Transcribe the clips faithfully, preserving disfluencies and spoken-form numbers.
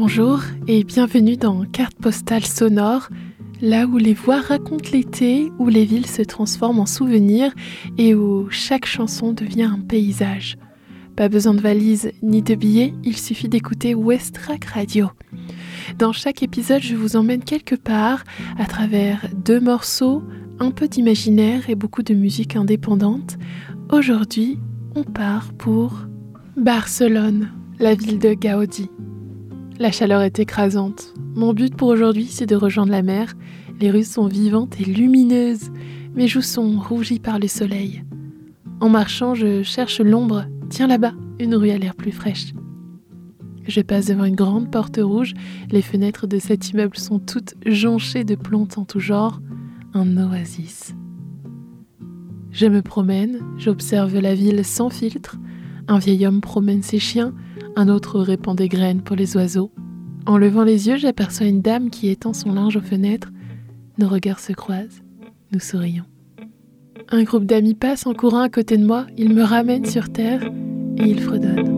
Bonjour et bienvenue dans Carte postale sonore, là où les voix racontent l'été, où les villes se transforment en souvenirs et où chaque chanson devient un paysage. Pas besoin de valise ni de billets, il suffit d'écouter Westrack Radio. Dans chaque épisode, je vous emmène quelque part à travers deux morceaux, un peu d'imaginaire et beaucoup de musique indépendante. Aujourd'hui, on part pour Barcelone, la ville de Gaudi. La chaleur est écrasante. Mon but pour aujourd'hui, c'est de rejoindre la mer. Les rues sont vivantes et lumineuses. Mes joues sont rougies par le soleil. En marchant, je cherche l'ombre. Tiens là-bas, une rue a l'air plus fraîche. Je passe devant une grande porte rouge. Les fenêtres de cet immeuble sont toutes jonchées de plantes en tout genre. Un oasis. Je me promène, j'observe la ville sans filtre. Un vieil homme promène ses chiens. Un autre répand des graines pour les oiseaux. En levant les yeux, j'aperçois une dame qui étend son linge aux fenêtres. Nos regards se croisent. Nous sourions. Un groupe d'amis passe en courant à côté de moi. Ils me ramènent sur terre et ils fredonnent.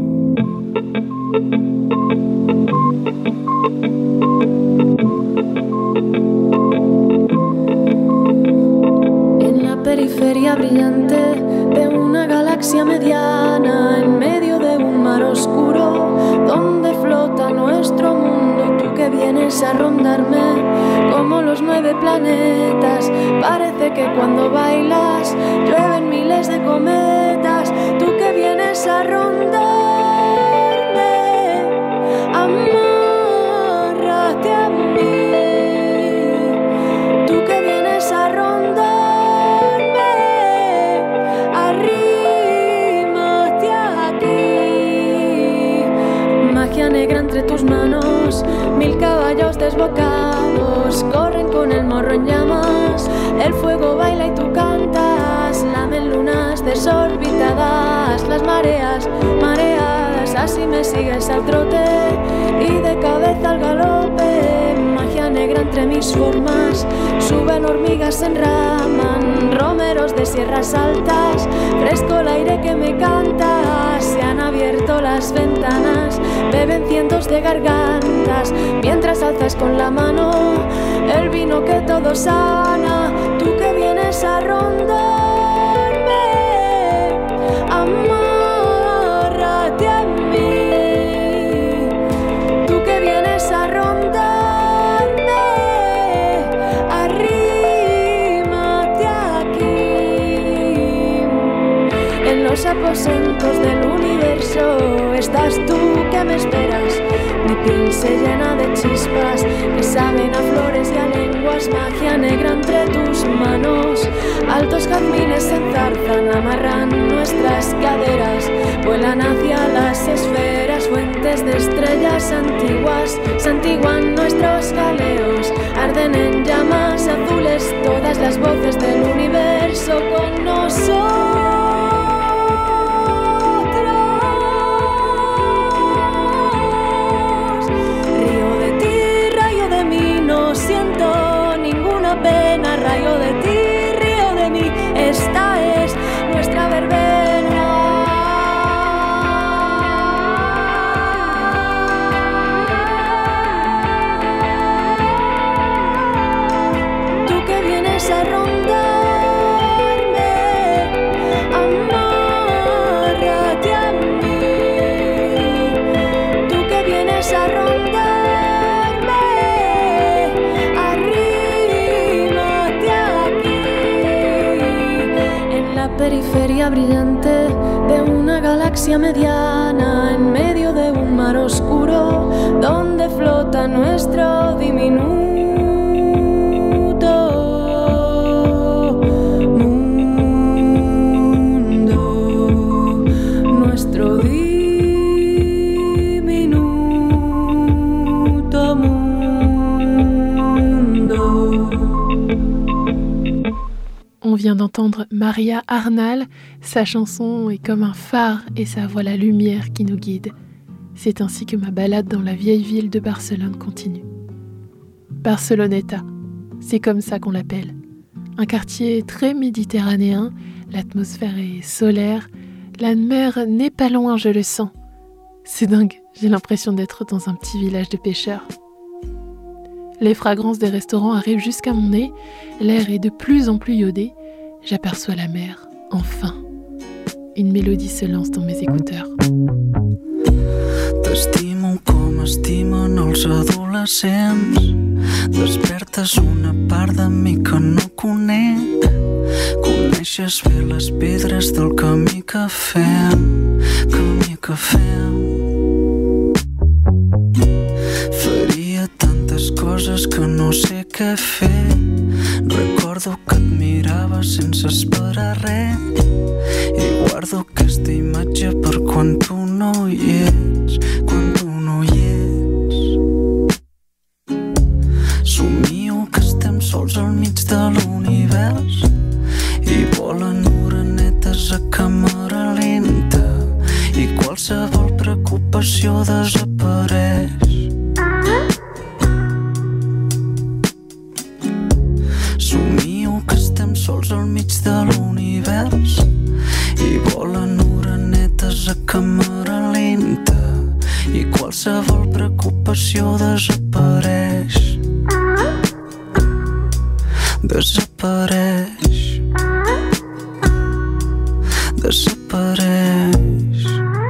En la periferia brillante de una galaxia mediana, en medio de un mar oscuro, donde flota nuestro mundo, tú que vienes a rondarme como los nueve planetas. Parece que cuando bailas llueven miles de cometas, tú que vienes a rondarme, amárrate a mí, tú que vienes a rondarme, arrímate aquí. Magia negra entre tus manos, mil caballos desbocados corren con el morro en llamas. El fuego baila y tú cantas, lamen lunas desorbitadas, las mareas mareadas. Así me sigues al trote y de cabeza al galope. Magia negra entre mis formas, suben hormigas, se enraman, romeros de sierras altas, fresco el aire que me canta. Se han abierto las ventanas, beben cientos de gargantas, mientras alzas con la mano el vino que todo sana. Tú que vienes a rondarme, amárrate a mí, tú que vienes a rondarme, arrímate aquí. En los aposentos del universo estás tú que me esperas. Mi piel se llena de chispas que saben a flores y a lenguas. Magia negra entre tus manos, altos jazmines se enzarzan, amarran nuestras caderas, vuelan hacia las esferas, fuentes de estrellas antiguas, santiguan nuestros jaleos, arden en llamas azules todas las voces del universo con nosotros. No siento ninguna pena, rayo de ti, río de mí, esta es nuestra verbena. Tú que vienes a rondarme, amárrate a mí, tú que vienes a rondarme, periferia brillante de una galaxia mediana, en medio de un mar oscuro, donde flota nuestro diminuto mundo, nuestro diminuto mundo. On vient d'entendre Maria Arnal, sa chanson est comme un phare et sa voix la lumière qui nous guide. C'est ainsi que ma balade dans la vieille ville de Barcelone continue. Barceloneta, c'est comme ça qu'on l'appelle. Un quartier très méditerranéen, l'atmosphère est solaire, la mer n'est pas loin, je le sens. C'est dingue, J'ai l'impression d'être dans un petit village de pêcheurs. Les fragrances des restaurants arrivent jusqu'à mon nez, l'air est de plus en plus iodé. J'aperçois la mer, enfin. Une mélodie se lance dans mes écouteurs. T'estimo com estimen els adolescents. Despertes una part de mi que no conec. Coneixes bé les pedres del camí que fem, camí que fem. Faria tantes coses que no sé què fer. Recordo que et mirava sense esperar res i guardo aquesta imatge per quan tu no hi ets, quan tu no hi ets. Somio que estem sols al mig de l'univers i volen orenetes a càmera lenta i qualsevol preocupació desapareix. Somio que estem sols al mig de l'univers i volen orenetes a càmera lenta i qualsevol preocupació desapareix. Desapareix. Desapareix.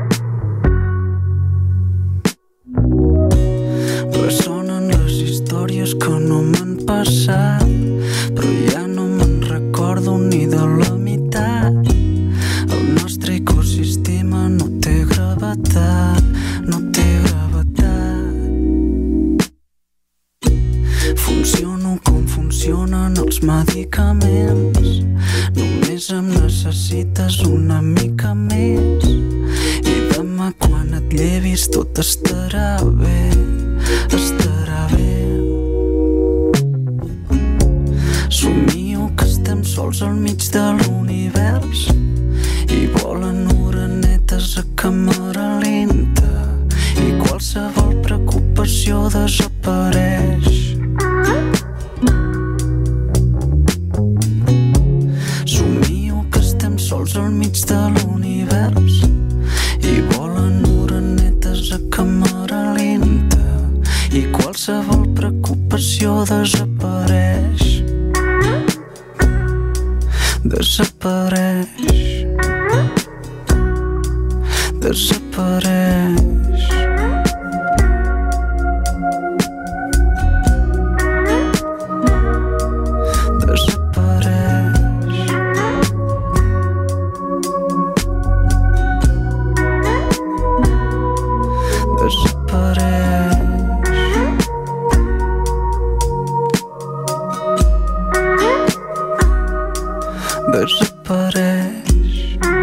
Ressonen les històries que no m'han passat, però ja no me'n recordo ni de la meitat. El nostre ecosistema no té gravetat, no té gravetat. Funciono com funcionen els medicaments, només em necessites una mica més i demà quan et llevis tot estarà bé, estarà bé. Somio que estem sols al mig de l'univers i volen orenetes a càmera lenta i qualsevol preocupació desapareix. Somio que estem sols al mig de l'univers i volen orenetes a càmera lenta i qualsevol preocupació desapareix. Desapareix. Desapareix. Desapareix. Desapareix. Desapareix.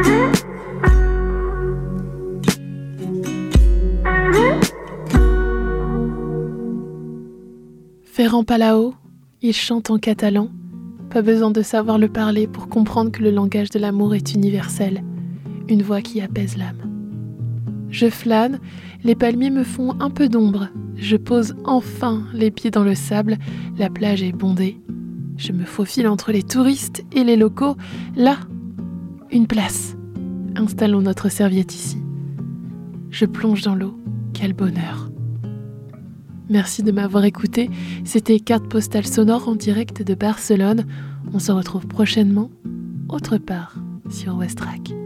Ferran Palau, il chante en catalan. Pas besoin de savoir le parler pour comprendre que le langage de l'amour est universel. Une voix qui apaise l'âme. Je flâne, les palmiers me font un peu d'ombre. Je pose enfin les pieds dans le sable, la plage est bondée. Je me faufile entre les touristes et les locaux. Là, une place. Installons notre serviette ici. Je plonge dans l'eau. Quel bonheur. Merci de m'avoir écouté. C'était Carte postale sonore en direct de Barcelone. On se retrouve prochainement, autre part, sur Westrack.